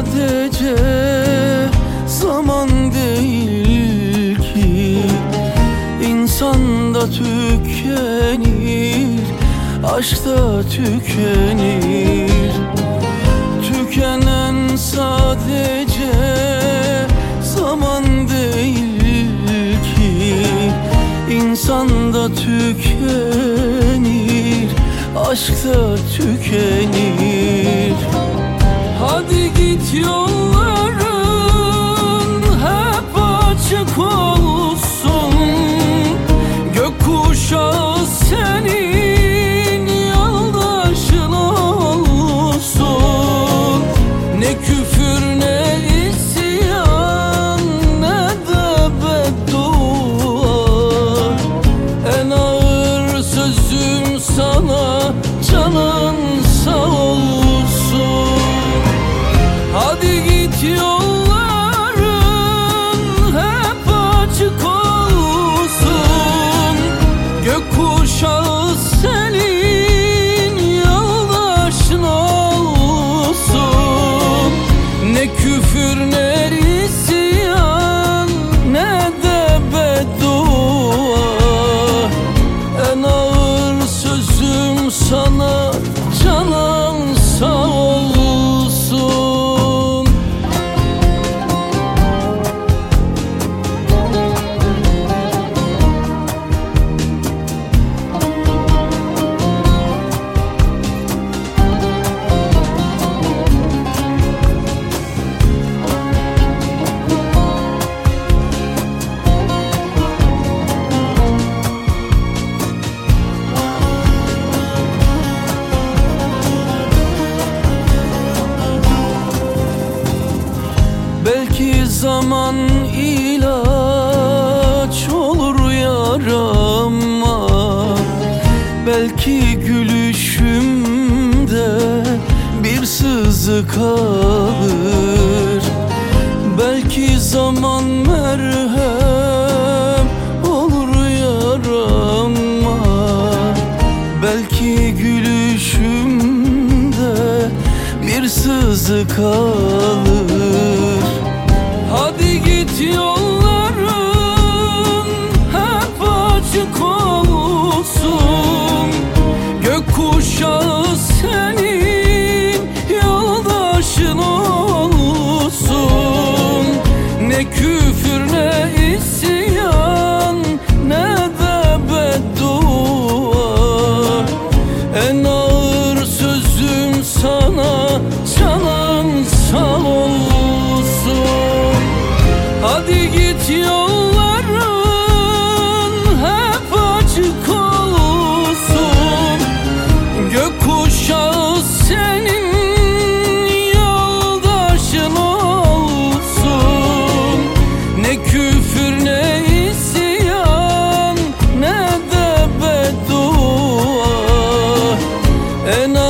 sadece zaman değil ki, insan da tükenir, aşk da tükenir. Tükenen sadece zaman değil ki, insan da tükenir, aşk da tükenir. Hadi git, yolların hep açık olsun, gökkuşağı senin yoldaşın olsun. Ne küfür ne isyan ne de beddua, en ağır sözüm sana canın sağ olsun. Hadi git, yolların hep açık olsun, gökkuşağı senin yoldaşın olsun. Ne küfür ne isyan ne de beddua, en ağır sözüm sana canım sağ olsun. Belki zaman ilaç olur yarama, belki gülüşümde bir sızı kalır. Belki zaman merhem olur yarama, belki gülüşümde bir sızı kalır. Hadi git, yolların hep açık olsun, gökkuşağı senin yoldaşın olsun. Ne küfür ne isyan ne de beddua, en ağır sözüm sana canım sağ olsun. Hadi git, yolların hep açık olsun, gökkuşağı senin yoldaşın olsun. Ne küfür ne isyan ne de beddua, en